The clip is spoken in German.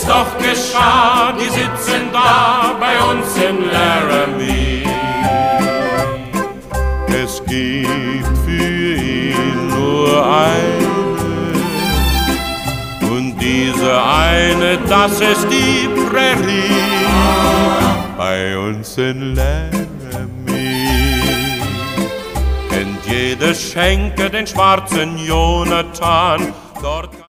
doch geschah, die sitzen da bei uns in Laramie. Es gibt für ihn nur eine, und diese eine, das ist die Prärie bei uns in Laramie. Kennt jede Schenke den schwarzen Jonathan, dort